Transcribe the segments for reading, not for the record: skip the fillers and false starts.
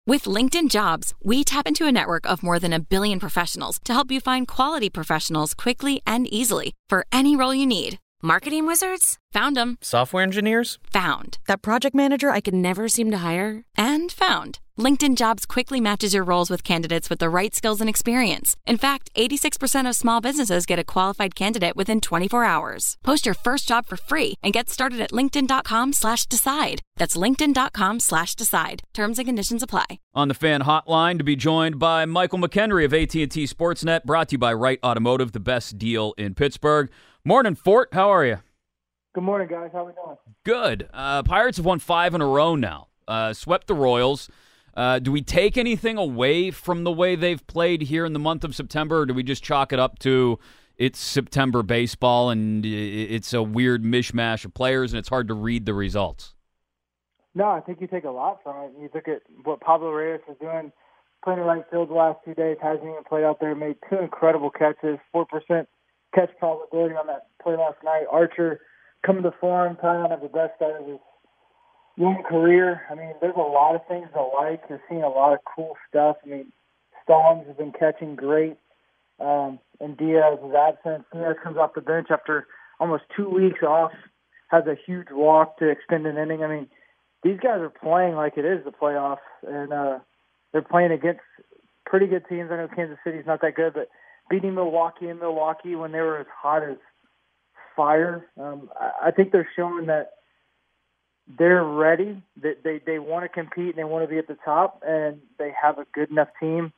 With LinkedIn Jobs, we tap into a network of more than 1 billion professionals to help you find quality professionals quickly and easily for any role you need. Marketing wizards? Found them. Software engineers? Found. That project manager I could never seem to hire? And found. LinkedIn Jobs quickly matches your roles with candidates with the right skills and experience. In fact, 86% of small businesses get a qualified candidate within 24 hours. Post your first job for free and get started at linkedin.com/decide. That's linkedin.com/decide. Terms and conditions apply. On the Fan Hotline, to be joined by Michael McHenry of AT&T Sportsnet, brought to you by Wright Automotive, the best deal in Pittsburgh. Morning, Fort. How are you? Good morning, guys. How we doing? Good. Pirates have won 5 in a row now. Swept the Royals. Do we take anything away from the way they've played here in the month of September, or do we just chalk it up to it's September baseball and it's a weird mishmash of players and it's hard to read the results? No, I think you take a lot from it. You look at what Pablo Reyes is doing, playing in right field the last 2 days, hasn't even played out there, made 2 incredible catches, 4% catch probability on that play last night. Archer coming to form, probably not have the best start of his young career. I mean, there's a lot of things to like. You're seeing a lot of cool stuff. I mean, Stallings has been catching great, and Diaz is absent. Diaz comes off the bench after almost 2 weeks off, has a huge walk to extend an inning. I mean, these guys are playing like it is the playoffs, and they're playing against pretty good teams. I know Kansas City's not that good, but beating Milwaukee in Milwaukee when they were as hot as fire, I think they're showing that they're ready, that they want to compete and they want to be at the top, and they have a good enough team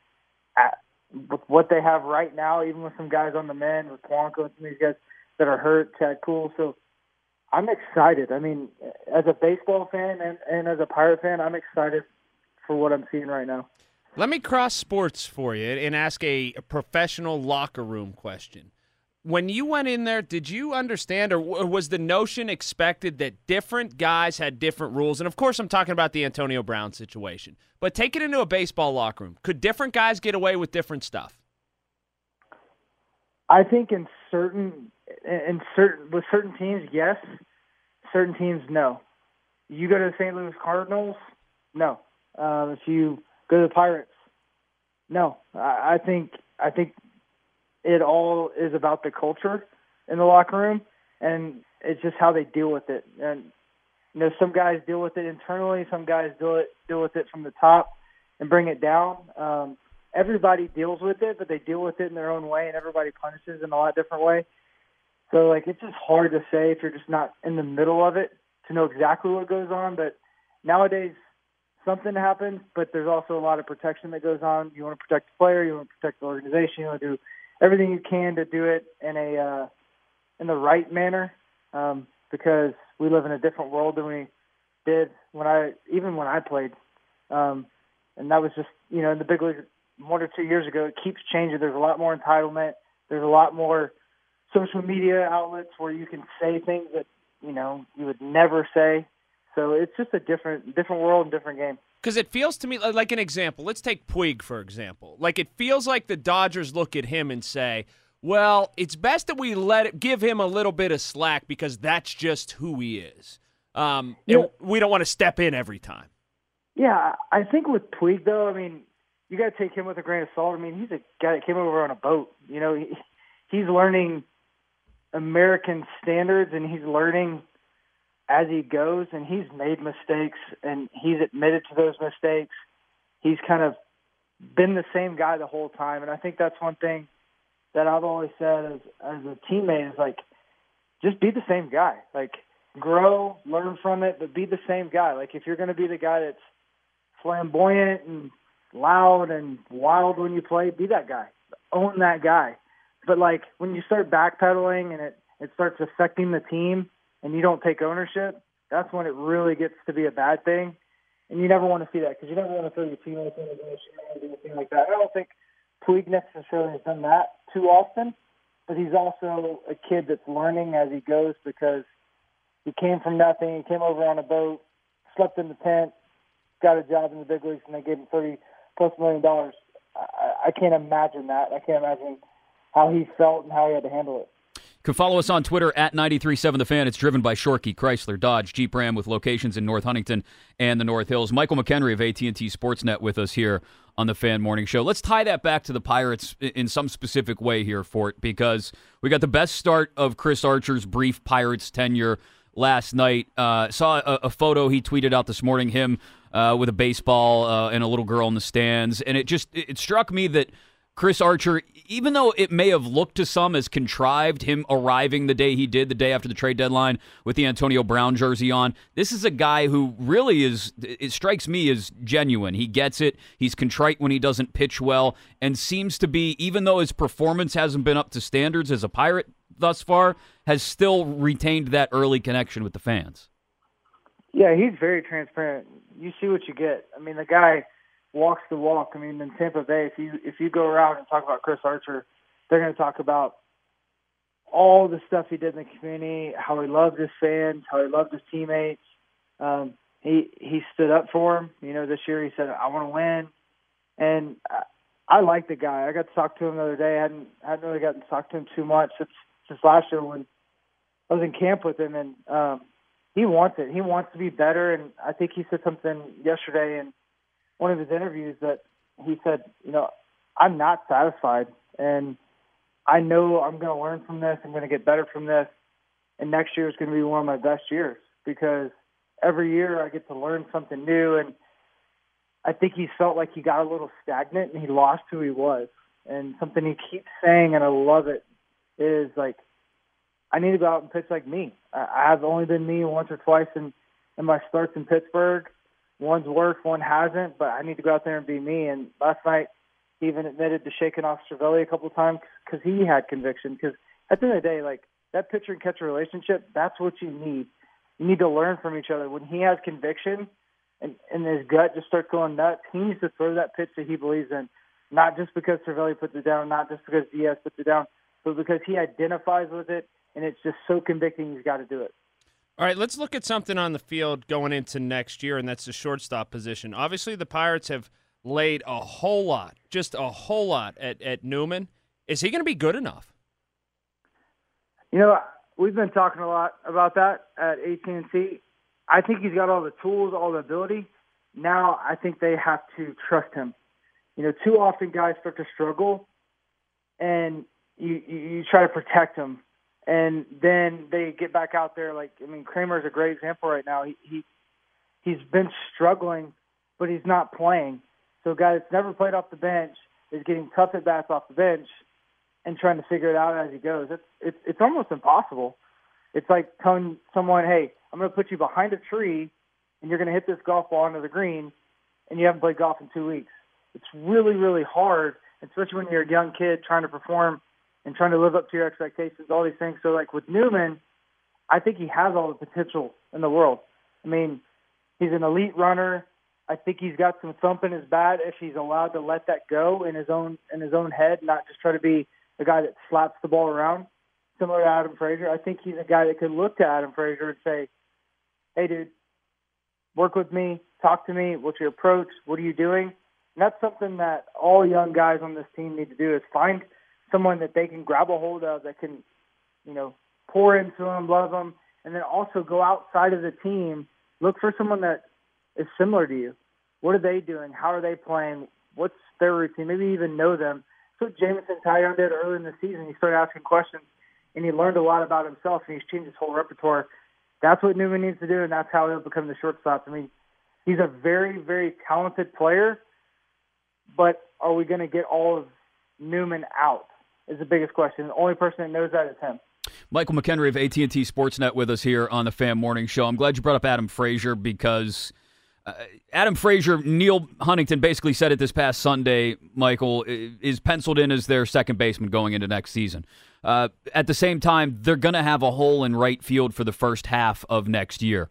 with what they have right now, even with some guys on the mend, with Polanco and some of these guys that are hurt, Chad Kuhl. So I'm excited. I mean, as a baseball fan and as a Pirate fan, I'm excited for what I'm seeing right now. Let me cross sports for you and ask a professional locker room question. When you went in there, did you understand, or was the notion expected that different guys had different rules? And, of course, I'm talking about the Antonio Brown situation. But take it into a baseball locker room. Could different guys get away with different stuff? I think with certain teams, yes. Certain teams, no. You go to the St. Louis Cardinals, no. If you go to the Pirates, no. I think it all is about the culture in the locker room, and it's just how they deal with it. And some guys deal with it internally, some guys deal with it from the top and bring it down. Everybody deals with it, but they deal with it in their own way, and everybody punishes in a lot different way. So, it's just hard to say if you're just not in the middle of it to know exactly what goes on. But nowadays, something happens, but there's also a lot of protection that goes on. You want to protect the player, you want to protect the organization, you want to do everything you can to do it in the right manner, because we live in a different world than we did when I played, and that was just in the big league 1 or 2 years ago. It keeps changing. There's a lot more entitlement. There's a lot more social media outlets where you can say things that you would never say. So it's just a different world and different game. Because it feels to me like an example. Let's take Puig, for example. It feels like the Dodgers look at him and say, well, it's best that we give him a little bit of slack because that's just who he is. And we don't want to step in every time. Yeah, I think with Puig, though, you got to take him with a grain of salt. He's a guy that came over on a boat. He's learning American standards, and he's learning as he goes, and he's made mistakes, and he's admitted to those mistakes. He's kind of been the same guy the whole time, and I think that's one thing that I've always said as a teammate is, just be the same guy. Grow, learn from it, but be the same guy. If you're going to be the guy that's flamboyant and loud and wild when you play, be that guy. Own that guy. But, when you start backpedaling and it starts affecting the team, and you don't take ownership, that's when it really gets to be a bad thing. And you never want to see that because you never want to throw your teammates in or anything like that. I don't think Puig necessarily has done that too often, but he's also a kid that's learning as he goes because he came from nothing. He came over on a boat, slept in the tent, got a job in the big leagues, and they gave him $30+ million. I can't imagine that. I can't imagine how he felt and how he had to handle it. can follow us on Twitter at 93.7 The Fan. It's driven by Shorkey, Chrysler, Dodge, Jeep, Ram with locations in North Huntington and the North Hills. Michael McHenry of AT&T Sportsnet with us here on the Fan Morning Show. Let's tie that back to the Pirates in some specific way here, Fort, because we got the best start of Chris Archer's brief Pirates tenure last night. Saw a photo he tweeted out this morning, him with a baseball and a little girl in the stands, and it struck me that Chris Archer, even though it may have looked to some as contrived, him arriving the day he did, the day after the trade deadline with the Antonio Brown jersey on, this is a guy who really it strikes me as genuine. He gets it. He's contrite when he doesn't pitch well, and seems to be, even though his performance hasn't been up to standards as a Pirate thus far, has still retained that early connection with the fans. Yeah, he's very transparent. You see what you get. I mean, the guy walks the walk. I mean, in Tampa Bay, if you go around and talk about Chris Archer, they're going to talk about all the stuff he did in the community, how he loved his fans, how he loved his teammates. He stood up for him. You know, this year he said, "I want to win," and I like the guy. I got to talk to him the other day. I hadn't really gotten to talk to him too much since last year when I was in camp with him, and he wants it. He wants to be better, and I think he said something yesterday in one of his interviews that he said, you know, I'm not satisfied, and I know I'm going to learn from this. I'm going to get better from this, and next year is going to be one of my best years because every year I get to learn something new, and I think he felt like he got a little stagnant and he lost who he was. And something he keeps saying, and I love it, is like, I need to go out and pitch like me. I've only been me once or twice in my starts in Pittsburgh. One's worked, one hasn't, but I need to go out there and be me. And last night, he even admitted to shaking off Cervelli a couple of times because he had conviction. Because at the end of the day, like, that pitcher and catcher relationship, that's what you need. You need to learn from each other. When he has conviction and his gut just starts going nuts, he needs to throw that pitch that he believes in, not just because Cervelli puts it down, not just because Diaz puts it down, but because he identifies with it, and it's just so convicting he's got to do it. All right, let's look at something on the field going into next year, and that's the shortstop position. Obviously, the Pirates have laid a whole lot, just a whole lot at Newman. Is he going to be good enough? You know, we've been talking a lot about that at AT&T. I think he's got all the tools, all the ability. Now I think they have to trust him. You know, too often guys start to struggle, and you try to protect them. And then they get back out there. Like, I mean, Kramer's a great example right now. He's been struggling, but he's not playing. So a guy that's never played off the bench is getting tough at bats off the bench and trying to figure it out as he goes. It's almost impossible. It's like telling someone, "Hey, I'm going to put you behind a tree, and you're going to hit this golf ball into the green, and you haven't played golf in 2 weeks." It's really, really hard, especially when you're a young kid trying to perform and trying to live up to your expectations, all these things. So, like, with Newman, I think he has all the potential in the world. I mean, he's an elite runner. I think he's got some thump in his bat if he's allowed to let that go in his own head, not just try to be the guy that slaps the ball around, similar to Adam Frazier. I think he's a guy that could look to Adam Frazier and say, "Hey, dude, work with me, talk to me, what's your approach, what are you doing?" And that's something that all young guys on this team need to do, is find someone that they can grab a hold of, that can, you know, pour into them, love them, and then also go outside of the team, look for someone that is similar to you. What are they doing? How are they playing? What's their routine? Maybe even know them. So Jameson Taillon did early in the season. He started asking questions, and he learned a lot about himself, and he's changed his whole repertoire. That's what Newman needs to do, and that's how he'll become the shortstop. I mean, he's a very, very talented player, but are we going to get all of Newman out is the biggest question. The only person that knows that is him. Michael McHenry of AT&T Sportsnet with us here on the Fan Morning Show. I'm glad you brought up Adam Frazier because Adam Frazier, Neil Huntington basically said it this past Sunday, Michael, is penciled in as their second baseman going into next season. At the same time, they're going to have a hole in right field for the first half of next year.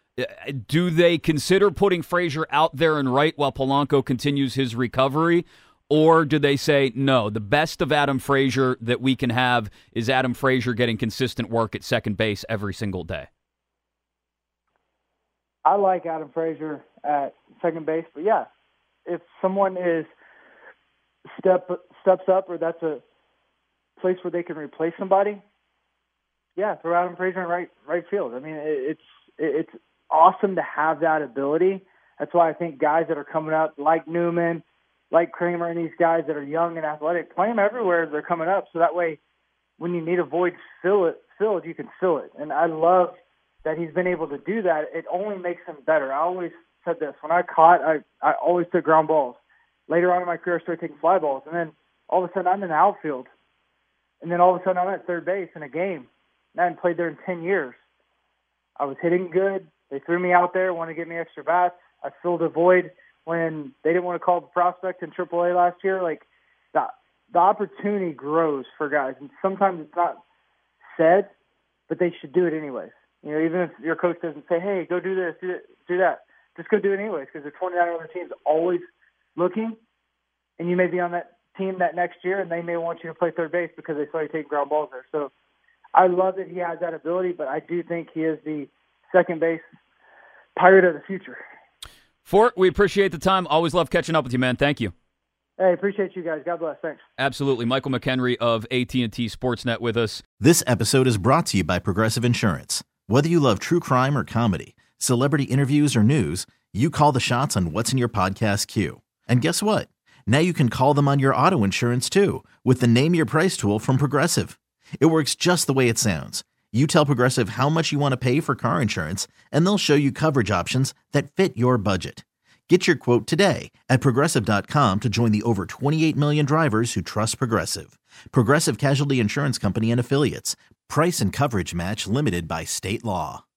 Do they consider putting Frazier out there in right while Polanco continues his recovery? Or do they say, no, the best of Adam Frazier that we can have is Adam Frazier getting consistent work at second base every single day? I like Adam Frazier at second base, but yeah, if someone is steps up, or that's a place where they can replace somebody, throw Adam Frazier in right field. I mean, it's awesome to have that ability. That's why I think guys that are coming up, like Newman, like Kramer, and these guys that are young and athletic, play them everywhere they're coming up. So that way, when you need a void filled, you can fill it. And I love that he's been able to do that. It only makes him better. I always said this. When I caught, I always took ground balls. Later on in my career, I started taking fly balls. And then all of a sudden, I'm in the outfield. And then all of a sudden, I'm at third base in a game. And I hadn't played there in 10 years. I was hitting good. They threw me out there, wanted to get me extra bats. I filled a void when they didn't want to call the prospect in AAA last year. Like, the opportunity grows for guys. And sometimes it's not said, but they should do it anyways. You know, even if your coach doesn't say, hey, go do this, do that. Just go do it anyways, because there's 29 other teams always looking, and you may be on that team that next year, and they may want you to play third base because they saw you taking ground balls there. So I love that he has that ability, but I do think he is the second base Pirate of the future. Fort, we appreciate the time. Always love catching up with you, man. Thank you. Hey, appreciate you guys. God bless. Thanks. Absolutely. Michael McHenry of AT&T Sportsnet with us. This episode is brought to you by Progressive Insurance. Whether you love true crime or comedy, celebrity interviews or news, you call the shots on what's in your podcast queue. And guess what? Now you can call them on your auto insurance too with the Name Your Price tool from Progressive. It works just the way it sounds. You tell Progressive how much you want to pay for car insurance, and they'll show you coverage options that fit your budget. Get your quote today at Progressive.com to join the over 28 million drivers who trust Progressive. Progressive Casualty Insurance Company and Affiliates. Price and coverage match limited by state law.